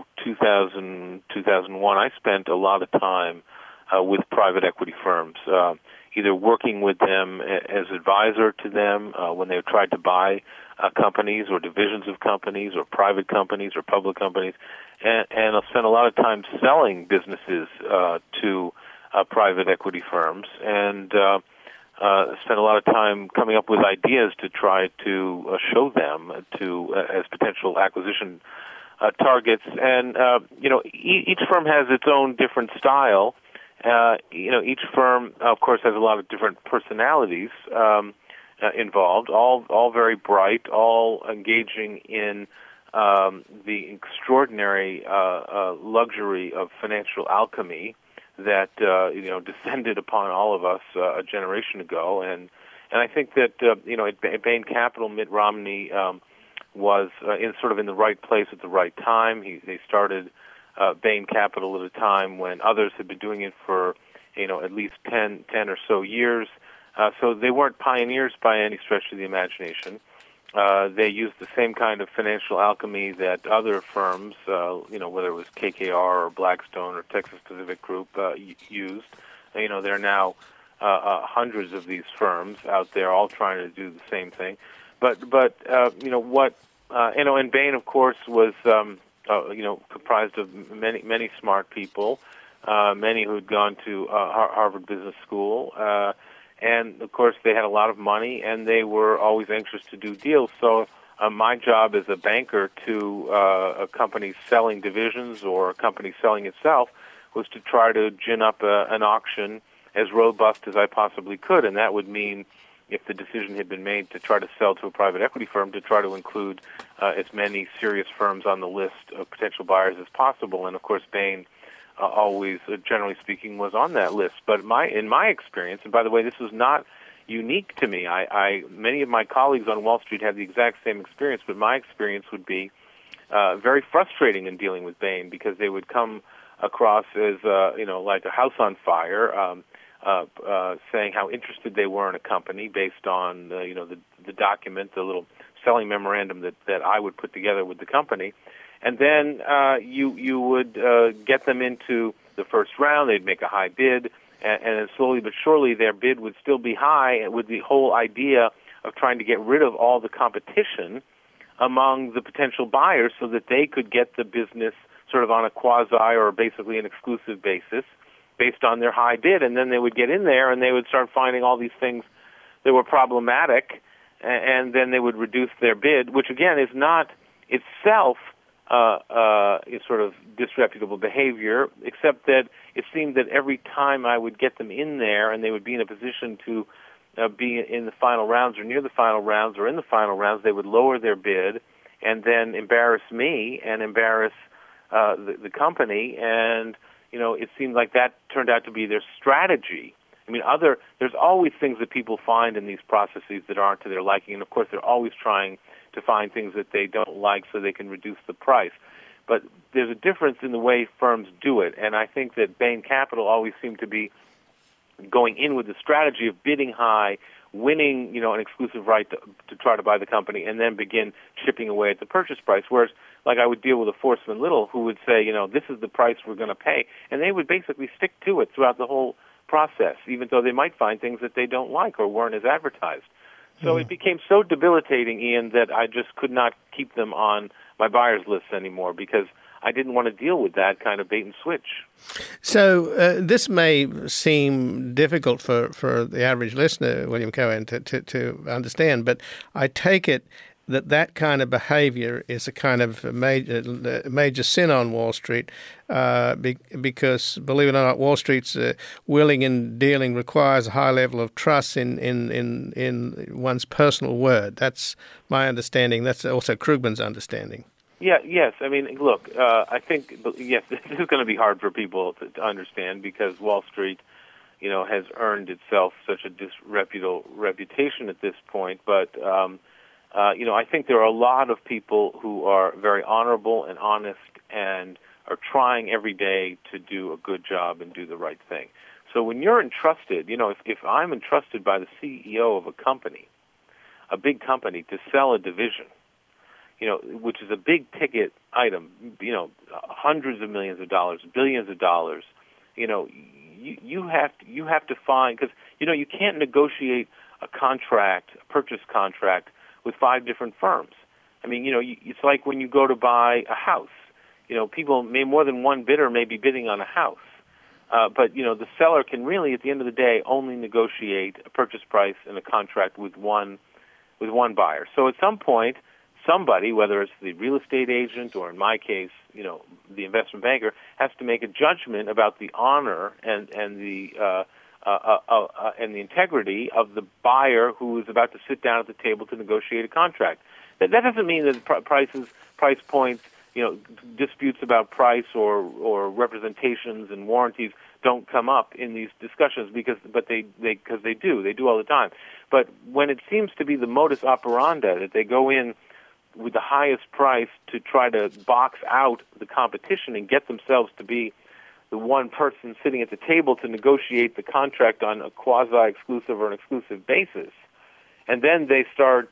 2001, I spent a lot of time with private equity firms, either working with them as advisor to them when they tried to buy companies or divisions of companies or private companies or public companies, and I'll spend a lot of time selling businesses to private equity firms, and spend a lot of time coming up with ideas to try to show them as potential acquisition targets. And each firm has its own different style. Each firm, of course, has a lot of different personalities involved, all very bright, all engaging in the extraordinary luxury of financial alchemy that descended upon all of us a generation ago. And I think that at Bain Capital, Mitt Romney was in the right place at the right time. They started Bain Capital at a time when others had been doing it for, at least 10 or so years. So they weren't pioneers by any stretch of the imagination. They used the same kind of financial alchemy that other firms, whether it was KKR or Blackstone or Texas Pacific Group, used. There are now hundreds of these firms out there all trying to do the same thing. And Bain, of course, was comprised of many smart people, many who had gone to Harvard Business School, and of course they had a lot of money, and they were always anxious to do deals. So my job as a banker to a company selling divisions or a company selling itself was to try to gin up an auction as robust as I possibly could, and that would mean, if the decision had been made to try to sell to a private equity firm, to try to include as many serious firms on the list of potential buyers as possible. And of course, Bain always, generally speaking, was on that list. But in my experience, and by the way, this was not unique to me. Many of my colleagues on Wall Street had the exact same experience, but my experience would be very frustrating in dealing with Bain, because they would come across as like a house on fire. Saying how interested they were in a company based on the document, the little selling memorandum that I would put together with the company, and then you would get them into the first round. They'd make a high bid, and then slowly but surely their bid would still be high, with the whole idea of trying to get rid of all the competition among the potential buyers so that they could get the business sort of on a quasi or basically an exclusive basis, based on their high bid. And then they would get in there and they would start finding all these things that were problematic, and then they would reduce their bid, which again is not itself is sort of disreputable behavior, except that it seemed that every time I would get them in there and they would be in a position to be in the final rounds or near the final rounds or in the final rounds, they would lower their bid and then embarrass me and embarrass the company. And it seemed like that turned out to be their strategy. I mean, there's always things that people find in these processes that aren't to their liking, and of course they're always trying to find things that they don't like so they can reduce the price. But there's a difference in the way firms do it, and I think that Bain Capital always seemed to be going in with the strategy of bidding high, winning, an exclusive right to try to buy the company, and then begin chipping away at the purchase price. Whereas, like I would deal with a Forsman Little who would say, this is the price we're going to pay, and they would basically stick to it throughout the whole process, even though they might find things that they don't like or weren't as advertised. So it became so debilitating, Ian, that I just could not keep them on my buyers list anymore because I didn't want to deal with that kind of bait and switch. So this may seem difficult for the average listener, William Cohen, to understand, but I take it that kind of behavior is a kind of major sin on Wall Street because, believe it or not, Wall Street's willing in dealing requires a high level of trust in one's personal word. That's my understanding. That's also Krugman's understanding. Yeah. Yes. I mean, look. I think yes, this is going to be hard for people to understand because Wall Street, has earned itself such a disreputable reputation at this point. But I think there are a lot of people who are very honorable and honest and are trying every day to do a good job and do the right thing. So when you're entrusted, if I'm entrusted by the CEO of a company, a big company, to sell a division, which is a big ticket item, hundreds of millions of dollars, billions of dollars, you have to find, because, you can't negotiate a purchase contract with 5 different firms. I mean, it's like when you go to buy a house. People more than one bidder may be bidding on a house. But, the seller can really, at the end of the day, only negotiate a purchase price and a contract with one buyer. So at some point, somebody, whether it's the real estate agent or in my case, the investment banker, has to make a judgment about the honor and the integrity of the buyer who is about to sit down at the table to negotiate a contract. That doesn't mean that price points, disputes about price or representations and warranties don't come up in these discussions because they do all the time. But when it seems to be the modus operandi that they go in with the highest price to try to box out the competition and get themselves to be the one person sitting at the table to negotiate the contract on a quasi-exclusive or an exclusive basis, and then they start,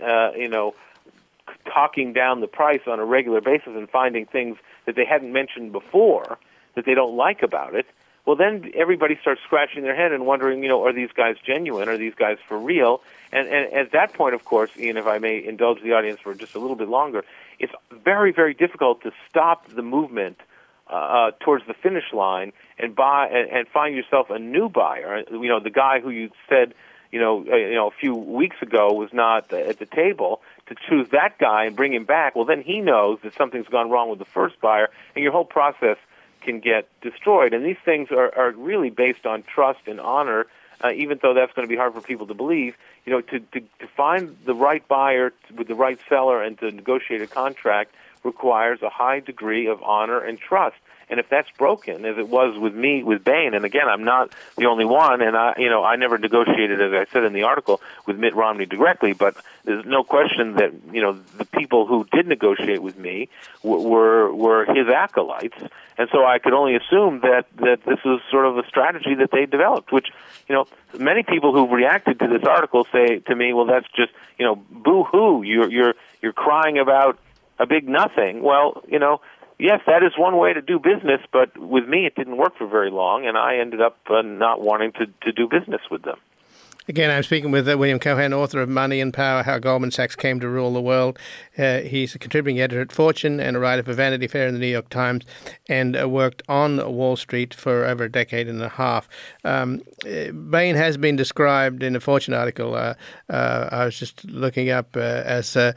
talking down the price on a regular basis and finding things that they hadn't mentioned before that they don't like about it, well, then everybody starts scratching their head and wondering, are these guys genuine? Are these guys for real? And at that point, of course, Ian, if I may indulge the audience for just a little bit longer, it's very, very difficult to stop the movement towards the finish line and find yourself a new buyer. The guy who you said, a few weeks ago was not at the table, to choose that guy and bring him back. Well, then he knows that something's gone wrong with the first buyer, and your whole process can get destroyed. And these things are really based on trust and honor, even though that's going to be hard for people to believe. To find the right buyer with the right seller and to negotiate a contract requires a high degree of honor and trust. And if that's broken, as it was with me with Bain, and again, I'm not the only one, and I never negotiated, as I said in the article, with Mitt Romney directly, but there's no question that the people who did negotiate with me were his acolytes, and so I could only assume that this was sort of a strategy that they developed, which many people who reacted to this article say to me, well, that's just boo-hoo, you're crying about a big nothing. Well, yes, that is one way to do business, but with me it didn't work for very long, and I ended up not wanting to do business with them. Again, I'm speaking with William Cohen, author of Money and Power, How Goldman Sachs Came to Rule the World. He's a contributing editor at Fortune and a writer for Vanity Fair and the New York Times, and worked on Wall Street for over a decade and a half. Bain has been described in a Fortune article, I was just looking up, as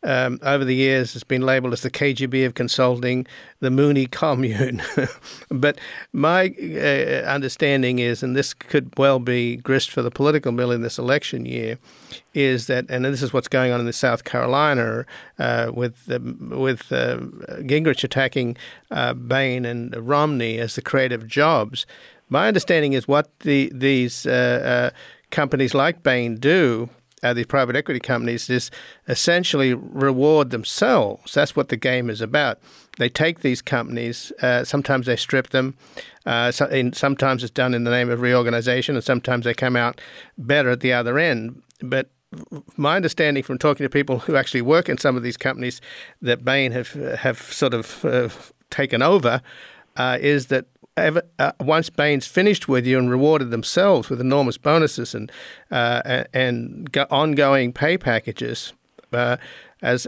over the years has been labeled as the KGB of consulting, the Mooney commune. But my understanding is, and this could well be grist for the political mill in this election year, is that, and this is what's going on in South Carolina with Gingrich attacking Bain and Romney as the creative jobs. My understanding is what these companies like Bain do, these private equity companies, is essentially reward themselves. That's what the game is about. They take these companies, sometimes they strip them, sometimes it's done in the name of reorganization, and sometimes they come out better at the other end. But my understanding from talking to people who actually work in some of these companies that Bain have sort of taken over is that once Bain's finished with you and rewarded themselves with enormous bonuses and ongoing pay packages, as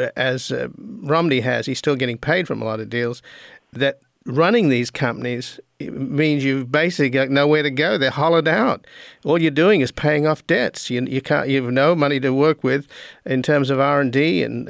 Romney has, he's still getting paid from a lot of deals. That running these companies means you've basically got nowhere to go. They're hollowed out. All you're doing is paying off debts. You have no money to work with in terms of R&D, and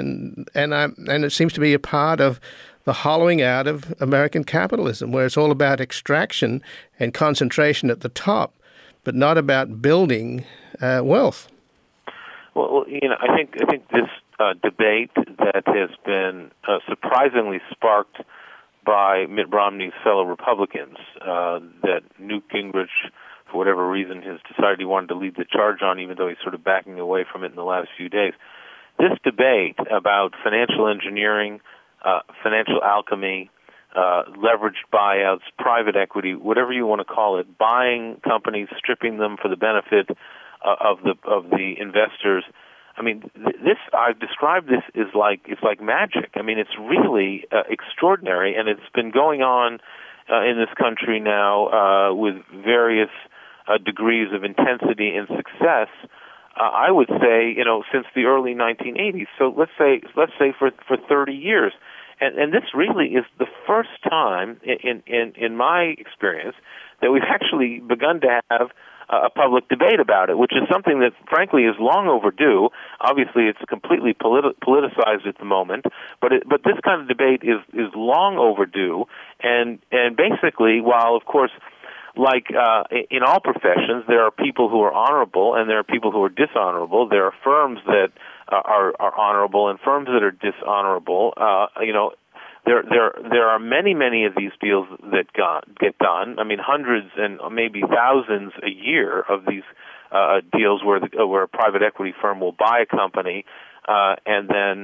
it seems to be a part of the hollowing out of American capitalism, where it's all about extraction and concentration at the top, but not about building wealth. Well, I think this debate that has been surprisingly sparked by Mitt Romney's fellow Republicans, that Newt Gingrich, for whatever reason, has decided he wanted to lead the charge on, even though he's sort of backing away from it in the last few days. This debate about financial engineering, financial alchemy, leveraged buyouts, private equity, whatever you want to call it, buying companies, stripping them for the benefit of the investors. I mean, I've described this as it's like magic. I mean, it's really extraordinary, and it's been going on in this country now with various degrees of intensity and success. I would say, since the early 1980s. So let's say for 30 years. And this really is the first time in my experience that we've actually begun to have a public debate about it, which is something that, frankly, is long overdue. Obviously, it's completely politicized at the moment, but this kind of debate is long overdue. And basically, while, of course, like in all professions, there are people who are honorable and there are people who are dishonorable. There are firms that are honorable and firms that are dishonorable. There are many of these deals that get done. I mean, hundreds and maybe thousands a year of these deals where a private equity firm will buy a company and then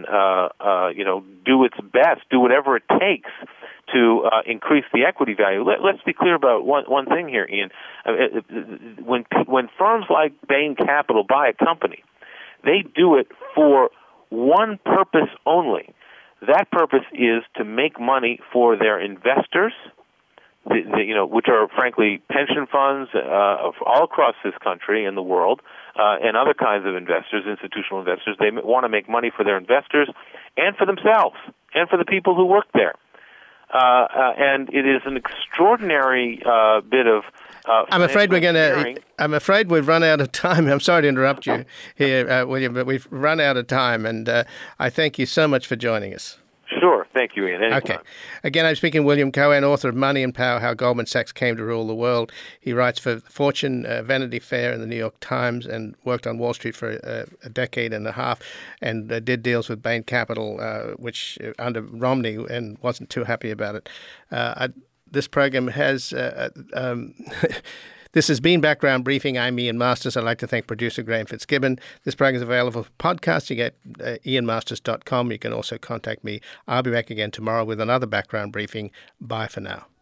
do its best, do whatever it takes to increase the equity value. Let's be clear about one thing here, Ian. When firms like Bain Capital buy a company, they do it for one purpose only. That purpose is to make money for their investors, which are, frankly, pension funds all across this country and the world, and other kinds of investors, institutional investors. They want to make money for their investors and for themselves and for the people who work there. And it is an extraordinary bit of I'm afraid we've run out of time. I'm sorry to interrupt you here, William, but we've run out of time, and I thank you so much for joining us. Sure. Thank you, Ian. Anytime. Okay. Again, I'm speaking with William Cohen, author of Money and Power, How Goldman Sachs Came to Rule the World. He writes for Fortune, Vanity Fair, and the New York Times, and worked on Wall Street for a decade and a half, and did deals with Bain Capital, which under Romney, and wasn't too happy about it. This program has... This has been Background Briefing. I'm Ian Masters. I'd like to thank producer Graham Fitzgibbon. This program is available for podcast. You get ianmasters.com. You can also contact me. I'll be back again tomorrow with another Background Briefing. Bye for now.